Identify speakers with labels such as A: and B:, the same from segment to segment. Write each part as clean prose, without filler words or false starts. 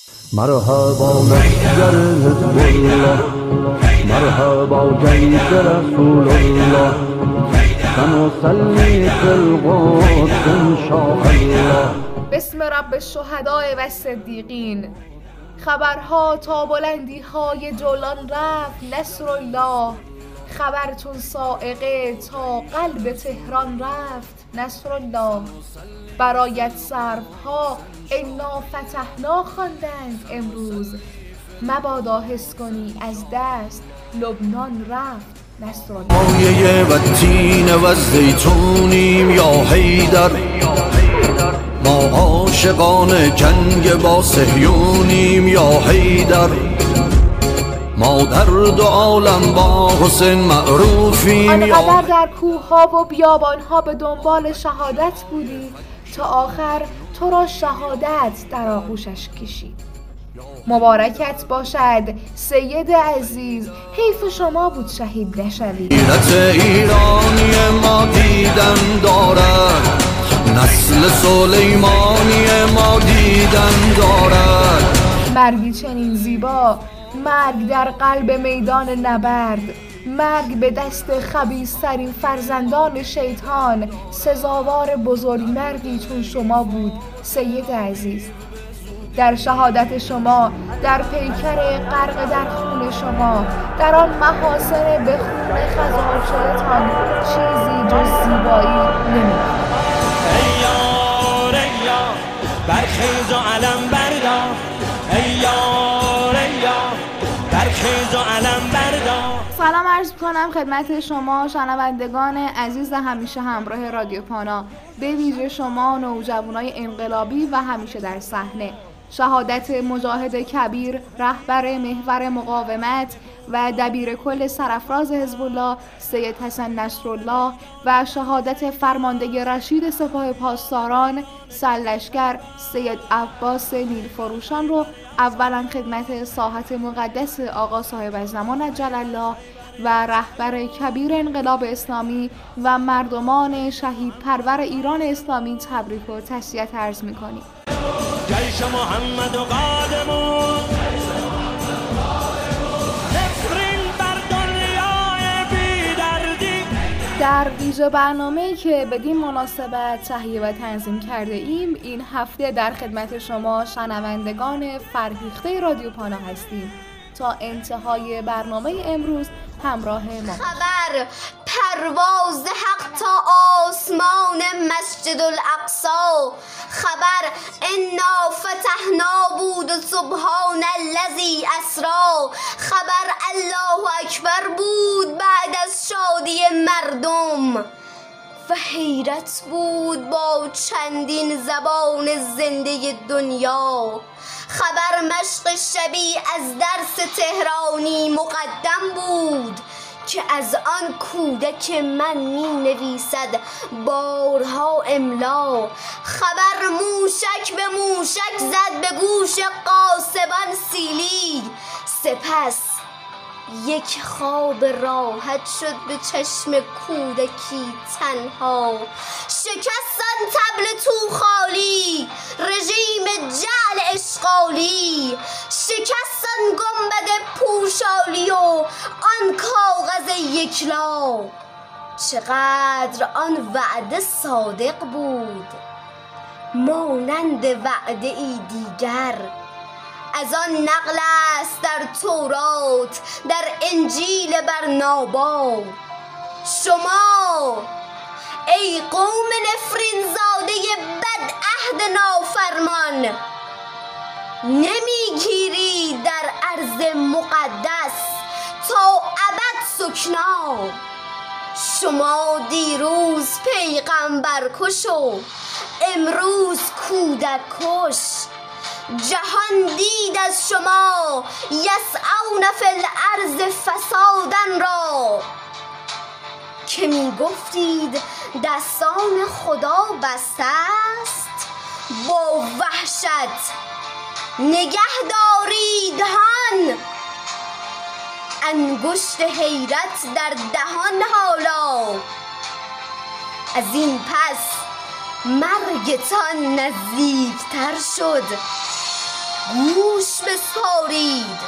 A: مرحبا لشکر حزب الله، مرحبا جیش رسول الله، سنصلی فی القدس انشاءالله.
B: بسم رب الشهداء و صدیقین. خبرها تا بلندی های جولان رفت نصر الله، خبر چون صاعقه تا قلب تهران رفت نصر الله. برایت سروها انا فتحنا خواندند امروز، مبادا حس کنی از دست لبنان رفت نصر الله.
A: مایه و تین و زیتونیم یا حیدر، ما عاشقان جنگ با صهیونیم یا حیدر، ما در دو عالم با حسین معروفیم.
B: آنقدر در کوه‌ها و بیابان‌ها به دنبال شهادت بودی تا آخر تو را شهادت در آغوشش کشید. مبارکت باشد سید عزیز، حیف شما بود شهید نشوید.
A: غیرت ایرانی ما دیدن دارد، نسل سلیمانی ما دیدن دارد.
B: مرگی چنین زیبا، مرگ در قلب میدان نبرد، مرگ به دست خبیث‌ترین فرزندان شیطان، سزاوار بزرگمردی چون شما بود سید عزیز. در شهادت شما، در پیکر غرق در خون شما، در آن محاسن به خون خضار شده‌تان چیزی جز زیبایی نمی‌ماند.
C: ای یار ای یار برخیز و علم بردار، ای یار ای یار برخیز و علم بردار.
B: سلام عرض کنم خدمت شما شنوندگان عزیز همیشه همراه رادیو پانا، به ویژه شما نوجوانای انقلابی و همیشه در صحنه. شهادت مجاهد کبیر، رهبر محور مقاومت و دبیر کل سرافراز حزب الله سید حسن نصرالله و شهادت فرمانده رشید سپاه پاسداران سرلشکر سید عباس نیلفروشان رو اولا خدمت ساحت مقدس آقا صاحب زمان عجل الله و رهبر کبیر انقلاب اسلامی و مردمان شهید پرور ایران اسلامی تبریک و تسلیت عرض می‌کنیم.
C: جیش محمد و قادمون نفرین بر دنیای بی‌دردی.
B: در ویژه برنامه‌ای که بدین مناسبت تهیه و تنظیم کرده ایم، این هفته در خدمت شما شنوندگان فرهیخته رادیو پانا هستیم. تا انتهای برنامه امروز همراه ما.
D: خبر پرواز حق تا آسمان مسجد الاقصی، خبر انا فتحنا بود سبحان الذی اسری، خبر الله اکبر بود بعد از شادی مردم و حیرت بود با چندین زبان زنده دنیا. خبر مشق شبی از درس تهرانی مقدم بود که از آن کودک من می نویسد بارها املا. خبر موشک به موشک زد به گوش قاسبان سیلی، سپس یک خواب راحت شد به چشم کودکی تنها. شکستن طبل توخالی رژیم جعل اشغالی، شکستن گنبد پوشالی و آن کاغذ یکلا. چقدر آن وعده صادق بود، مانند وعده ای دیگر از آن نقل است در تورات، در انجیل برنابا. شما ای قوم نفرین زاده بد عهد نافرمان، نمیگیری در ارض مقدس تا ابد سکنا. شما دیروز پیغمبر کش و امروز کودک کش، جهان دید از شما یسعون فی الارض فسادن را، که می گفتید دستان خدا بسته است. با وحشت نگه دارید هان، انگشت حیرت در دهان حالا. از این پس مرگتان نزدیکتر شد، گوش بسپارید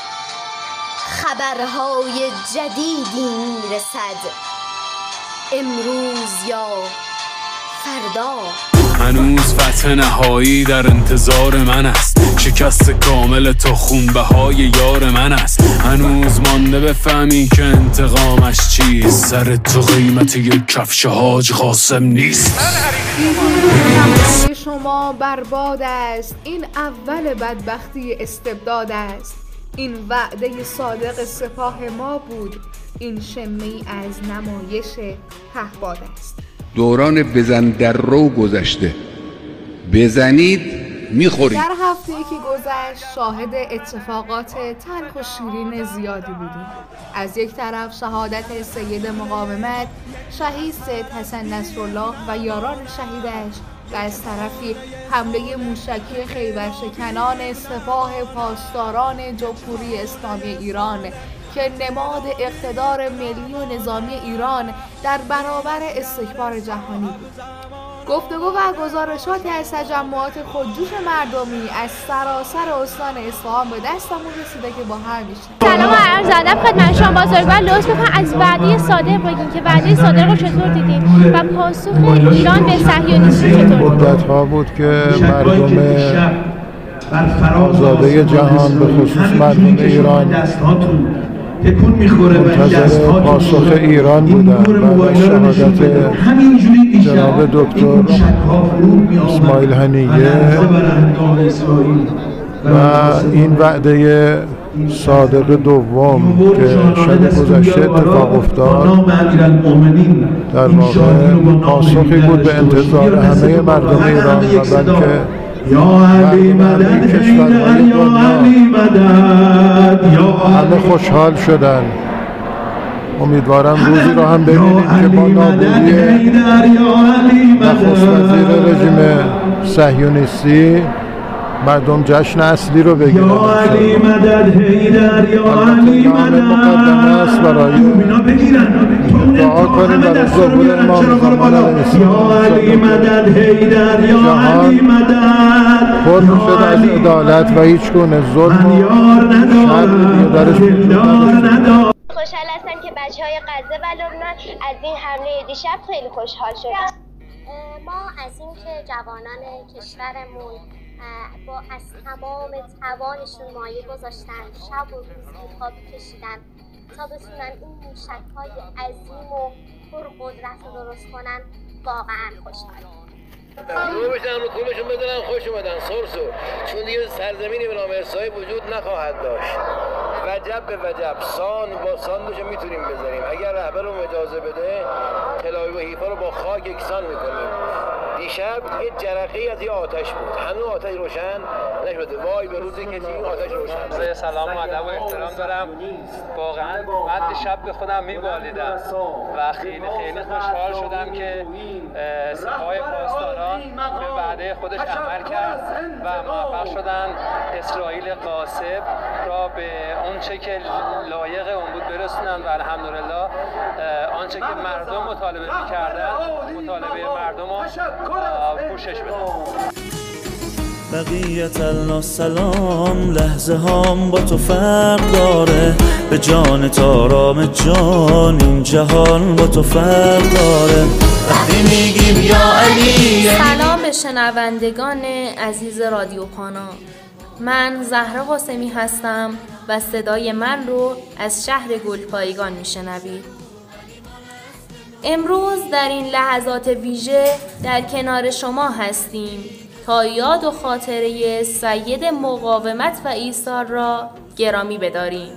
D: خبرهای جدیدی میرسد امروز یا فردا.
E: هنوز فتح نهایی در انتظار من است، شکست کامل تا خونبهای یار من است. هنوز مانده بفهمی که انتقامش چیست، سر تو قیمت یک کفش حاج قاسم نیست.
B: این شما برباد است، این اول بدبختی استبداد است. این وعده صادق سپاه ما بود، این شمه‌ای از نمایش پهپاد است.
F: دوران بزن در رو گذشته، بزنید میخورید.
B: در هفته‌ای که گذشت شاهد اتفاقات تلخ و شیرین زیادی بودیم. از یک طرف شهادت سید مقاومت شهید سید حسن نصرالله و یاران شهیدش، و از طرفی حمله موشکی خیبرشکنان سپاه پاسداران جمهوری اسلامی ایران که نماد اقتدار ملی و نظامی ایران در برابر استکبار جهانی بود. گفتگو و گزارشاتی از تجمعات خودجوش مردمی از سراسر استان اصفهان به دستمون رسیده که با هم میشنویم.
G: سلام و عرض ادب خدمت شما بزرگوار. لطف بفرمایید از وعده صادق بگین که وعده صادق رو چطور دیدین و پاسخ ایران به صهیونیسم چطور بود؟
H: مدت‌ها بود که مردم آزاده جهان به خصوص مردم ایران منتظر پاسخ ایران بودن بعد از شهادت جناب دکتر اسماعیل هنیه و این وعده صادق دوم که شب گذشته اتفاق افتاد در واقع پاسخی بود به انتظار همه مردم ایران و بلکه مردم کشورهای دنیا همه خوشحال شدن. امیدوارم روزی رو هم ببینیم که با نابودی نخست وزیر رژیم صهیونیستی مردم جشن اصلی رو بگیرن. البته مقدمه است برای دعا کنیم برای ظهور امام زمان پر میشد از عدالت و هیچ گونه ظلم و شر دیگه درش وجود نداشت.
I: خوشحال هستم که بچه‌های غزه و لبنان از این حمله دیشب خیلی خوشحال شدن.
J: ما از اینکه جوانان کشورمون از تمام توانشون مایه گذاشتن، شب و روز بیخواب کشیدن تا بتونن این موشک‌های عظیم و پرقدرت رو درست کنن، واقعا خوشحالم.
K: رو بشن رو کولشون بدنن خوش اومدن سرسور، چون دیگه سرزمینی به نام اسرائیل وجود نخواهد داشت. وجب به وجب، سان با سان دوشه میتونیم بذاریم. اگر رهبرمون اجازه بده تل آویو و حیفا رو با خاک یکسان میکنیم. دیشب یه جرقه‌ای از یه آتش بود، هنوز آتش روشن نشده. وای به روزی که این آتش روشن.
L: سلام و ادب و احترام دارم. واقعا من دیشب به خودم میبالیدم و خیلی خوشحال شدم که سپاه پاسداران به وعده خودش عمل کرد و موفق شدن اسرائیل غاصب را به آنچه که لایق اون بود برسونن و الحمدلله آنچه که مردم مطالبه می‌کردن مطالبه مردم رو پوشش بدن.
M: بقیت الله سلام، لحظه هام با تو فرق داره، به جان تارام جان این جهان با تو فرق داره. وقتی میگیم یا علی.
N: سلام به شنوندگان عزیز رادیو پانا، من زهرا قاسمی هستم و صدای من رو از شهر گلپایگان میشنوید. امروز در این لحظات ویژه در کنار شما هستیم تا یاد و خاطره سید مقاومت و ایثار را گرامی بداریم.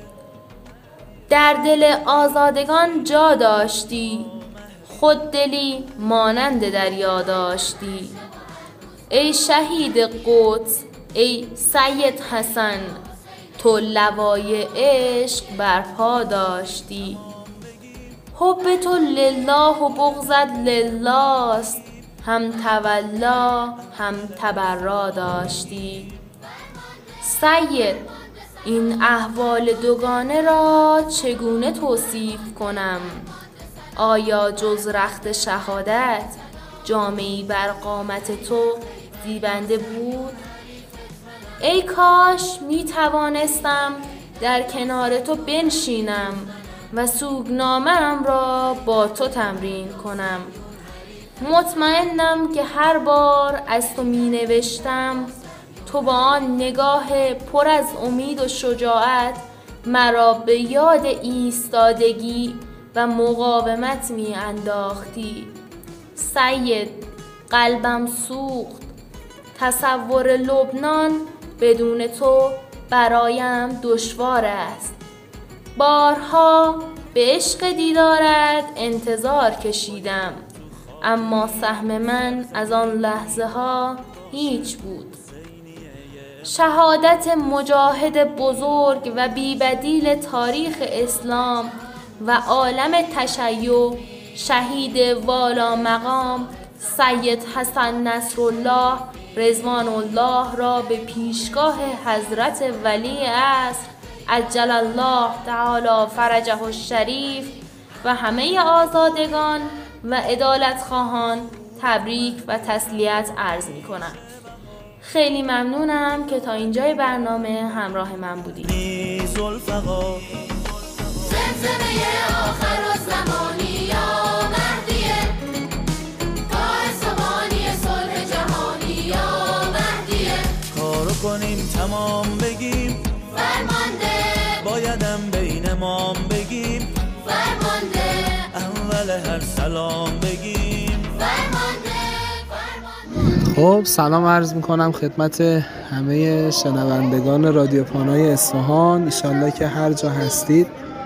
N: در دل آزادگان جا داشتی، خود دلی مانند دریا داشتی. ای شهید قدس، ای سید حسن، تو لوای عشق برپا داشتی. حب تو لله و بغضت لله است، هم تولا هم تبرا داشتی. سید، این احوال دوگانه را چگونه توصیف کنم؟ آیا جز رخت شهادت جامه‌ای بر قامت تو زیبنده بود؟ ای کاش می توانستم در کنار تو بنشینم و سوگنامه‌ام را با تو تمرین کنم. مطمئنم که هر بار از تو می نوشتم تو با آن نگاه پر از امید و شجاعت مرا به یاد ایستادگی و مقاومت می انداختی. سید، قلبم سوخت. تصور لبنان بدون تو برایم دشوار است. بارها به عشق دیدارت انتظار کشیدم، اما سهم من از آن لحظه ها هیچ بود. شهادت مجاهد بزرگ و بی‌بدیل تاریخ اسلام و عالم تشیع، شهید والا مقام سید حسن نصرالله رضوان الله را به پیشگاه حضرت ولی عصر عجل الله تعالی فرجه الشریف و همه آزادگان و عدالت خواهان تبریک و تسلیت عرض می کنم. خیلی ممنونم که تا اینجای برنامه همراه من بودید.
O: زمزمه آخر الزمانی یا مهدیه، پایستوانی صلح جهانی یا مهدیه.
M: کارو کنیم تمام بگیم
O: فرمانده،
M: بایدم بین مام بگیم
O: فرمانده،
M: اول هر سلام بگیم
O: فرمانده.
P: خب سلام عرض میکنم خدمت همه شنوندگان رادیو پانای اصفهان. ایشالله که هر جا هستید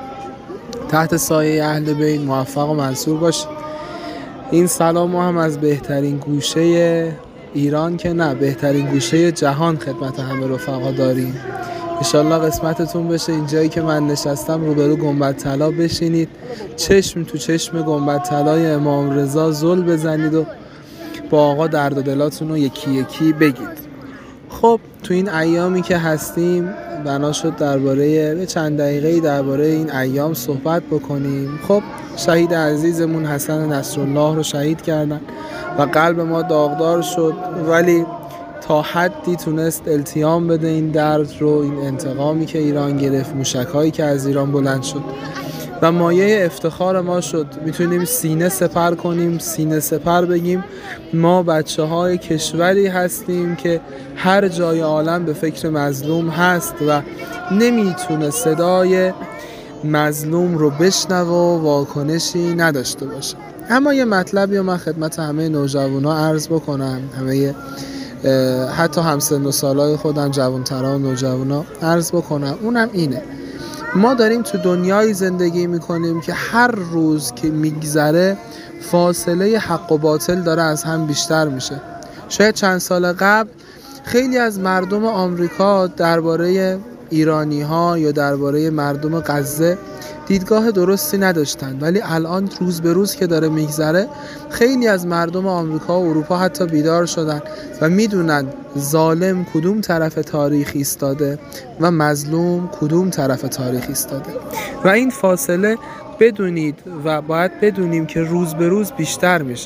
P: تحت سایه اهل بیت موفق و منصور باشید. این سلام ما هم از بهترین گوشه ایران که نه بهترین گوشه جهان خدمت همه رفقا داریم. ایشالله قسمتتون بشه اینجایی که من نشستم روبرو گنبد طلا بشینید، چشم تو چشم گنبد طلای امام رضا زل بزنید و با آقا درد و دلاتون رو یکی یکی بگید. خب تو این ایامی که هستیم بنا شد درباره چند دقیقه‌ای درباره این ایام صحبت بکنیم. خب شهید عزیزمون حسن نصرالله رو شهید کردن و قلب ما داغدار شد، ولی تا حدی تونست التیام بده این درد رو، این انتقامی که ایران گرفت، موشک‌هایی که از ایران بلند شد و مایه افتخار ما شد. میتونیم سینه سپر کنیم، سینه سپر بگیم ما بچه‌های کشوری هستیم که هر جای عالم به فکر مظلوم هست و نمیتونه صدای مظلوم رو بشنوه و واکنشی نداشته باشه. اما یه مطلبی رو من خدمت همه نوجوانا عرض بکنم، همه حتی همسن و سالای خودم جوانترا و نوجوانا عرض بکنم، اونم اینه: ما داریم تو دنیایی زندگی میکنیم که هر روز که میگذره فاصله حق و باطل داره از هم بیشتر میشه. شاید چند سال قبل خیلی از مردم آمریکا درباره ایرانی ها یا درباره مردم غزه دیدگاه درستی نداشتن، ولی الان روز به روز که داره میگذره خیلی از مردم آمریکا و اروپا حتی بیدار شدن و میدونن ظالم کدوم طرف تاریخ ایستاده و مظلوم کدوم طرف تاریخ ایستاده و این فاصله بدونید و باید بدونیم که روز به روز بیشتر میشه.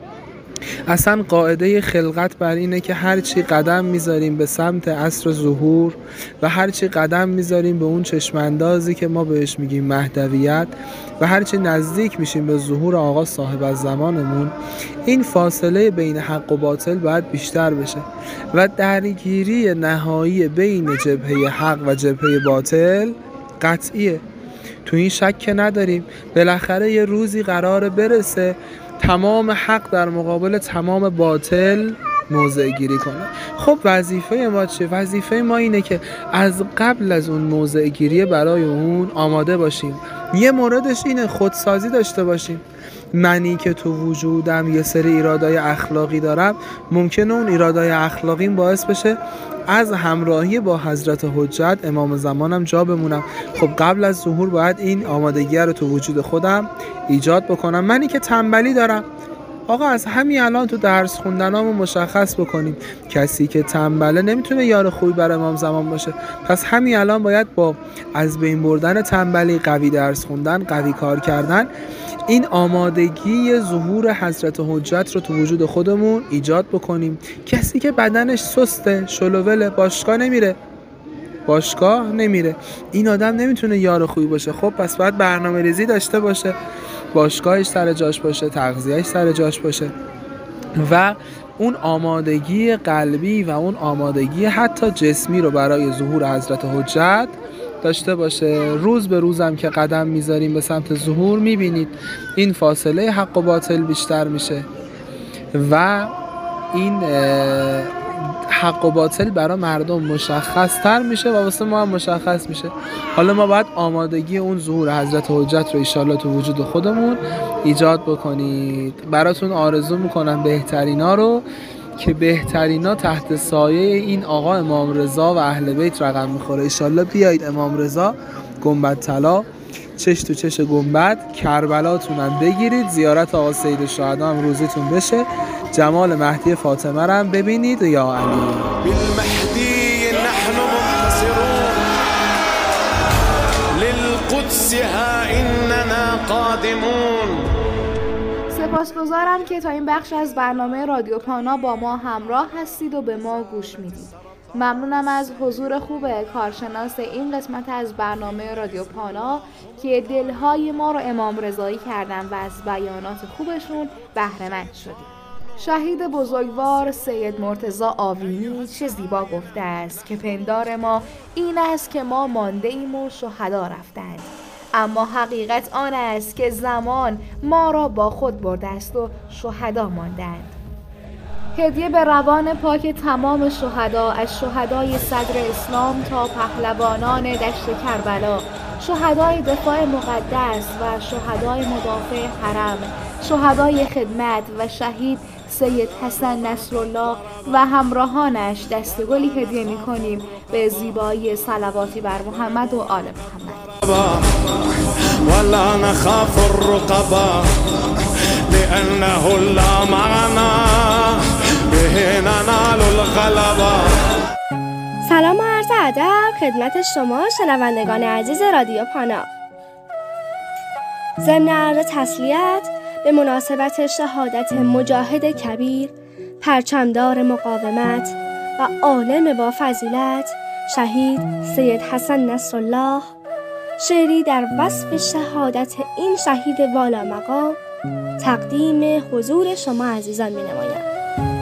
P: اصلا قاعده خلقت بر اینه که هرچی قدم میذاریم به سمت عصر ظهور و هرچی قدم میذاریم به اون چشماندازی که ما بهش میگیم مهدویت و هرچی نزدیک میشیم به ظهور آقا صاحب الزمانمون، این فاصله بین حق و باطل باید بیشتر بشه و درگیری نهایی بین جبهه حق و جبهه باطل قطعیه. تو این شک نداریم. بالاخره یه روزی قراره برسه تمام حق در مقابل تمام باطل موضع گیری کنه. خب وظیفه ما چیه؟ وظیفه ما اینه که از قبل از اون موضع گیری برای اون آماده باشیم. یه موردش اینه خودسازی داشته باشیم. منی که تو وجودم یه سری ایرادای اخلاقی دارم، ممکنه اون ایرادای اخلاقیم باعث بشه از همراهی با حضرت حجت امام زمانم جا بمونم. خب قبل از ظهور باید این آمادگی رو تو وجود خودم ایجاد بکنم. منی که تنبلی دارم، آقا از همین الان تو درس خوندنامون مشخص بکنیم کسی که تنبله نمیتونه یار خوبی برای امام زمان باشه. پس همین الان باید با از بین بردن تنبلی، قوی درس خوندن، قوی کار کردن، این آمادگی ظهور حضرت حجت رو تو وجود خودمون ایجاد بکنیم. کسی که بدنش سسته، شلووله، باشگاه نمیره، این آدم نمیتونه یار خوبی باشه. خب پس باید برنامه ریزی داشته باشه، باشگاهش سر جاش باشه، تغذیهش سر جاش باشه و اون آمادگی قلبی و اون آمادگی حتی جسمی رو برای ظهور حضرت حجت داشته باشه. روز به روزم که قدم میذاریم به سمت ظهور میبینید این فاصله حق و باطل بیشتر میشه و این حق و باطل برای مردم مشخص تر میشه و واسه ما هم مشخص میشه. حالا ما باید آمادگی اون ظهور حضرت حجت رو ایشالله تو وجود خودمون ایجاد بکنید. براتون آرزو میکنم بهترینا رو که بهترینا تحت سایه این آقا امام رضا و اهل بیت رقم میخوره. ایشالله بیایید امام رضا گنبد طلا چش تو چش گنبد کربلاتون هم بگیرید، زیارت آقا سید الشهدا هم روزیتون بشه، جمال مهدی فاطمه رو هم ببینید. یا علی
C: بالمهدی نحن منتصرون للقدس ها اننا قادمون.
B: سپاسگزارم که تا این بخش از برنامه رادیو پانا با ما همراه هستید و به ما گوش میدید. ممنونم از حضور خوب کارشناس این قسمت از برنامه رادیو پانا که دلهای ما رو امام رضایی کردن و از بیانات خوبشون بهره مند شدیم. شهید بزرگوار سید مرتضی آوینی چه زیبا گفته است که پندار ما این است که ما مانده ایم و شهدا رفتند، اما حقیقت آن است که زمان ما را با خود برده است و شهدا ماندند. هدیه به روان پاک تمام شهدا، از شهدای صدر اسلام تا پهلوانان دشت کربلا، شهدای دفاع مقدس و شهدای مدافع حرم، شهدای خدمت و شهید سید حسن نصرالله و همراهانش دستگلی هدیه می‌کنیم به زیبایی صلواتی بر محمد و آل محمد.
C: ولا نخاف الرقبا لأنه لا معنا به ننال الغلبا.
Q: سلام و عرض ادب خدمت شما شنوندگان عزیز رادیو پانا. ضمن عرض تسلیت به مناسبت شهادت مجاهد کبیر، پرچمدار مقاومت و عالم با فضیلت شهید سید حسن نصرالله، شعری در وصف شهادت این شهید والا مقام تقدیم حضور شما عزیزان می نمایم.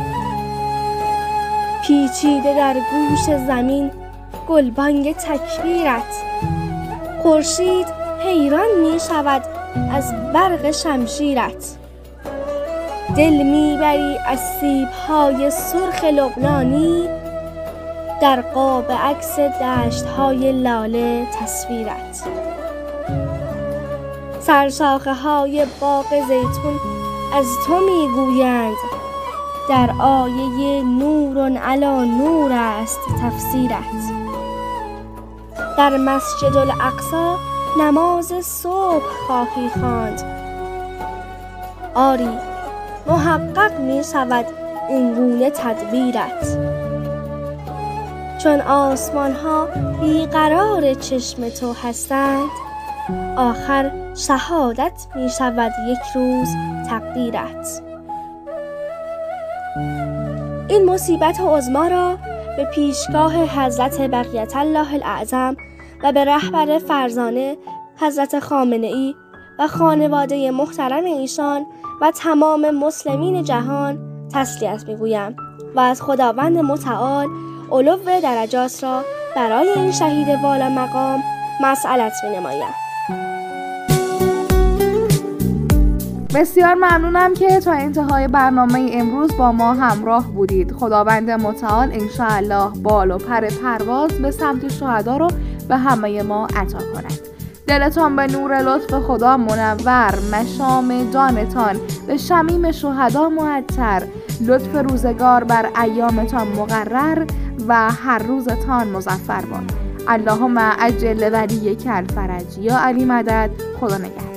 Q: پیچیده در گوش زمین گلبانگ تکبیرت، خورشید حیران می شود از برق شمشیرت. دل می بری از سیب‌های سرخ لبنانی، در قاب عکس دشت‌های لاله تصویرت. سرشاخه های باغ زیتون از تو می گویند، در آیه نور علی نور است تفسیرت. در مسجد الاقصی نماز صبح خواهی خواند، آری محقق می شود این گونه تدبیرت. چون آسمان ها بیقرار چشم تو هستند، آخر شهادت می شود یک روز تقدیرت. این مصیبت عظما را به پیشگاه حضرت بقیت الله الاعظم و به رهبر فرزانه حضرت خامنه‌ای و خانواده محترم ایشان و تمام مسلمین جهان تسلیت می‌گویم و از خداوند متعال علو درجات را برای این شهید والا مقام مسئلت می‌نمایم.
B: بسیار ممنونم که تا انتهای برنامه امروز با ما همراه بودید. خداوند متعال انشاءالله بال و پر پرواز به سمت شهدا رو به همه ما عطا کند. دلتان به نور لطف خدا منور، مشام جانتان به شمیم شهدا معطر، لطف روزگار بر ایامتان مقرر و هر روزتان مظفر باد. اللهم عجل ولیک الفرج. یا علی مدد. خدا نگهدار.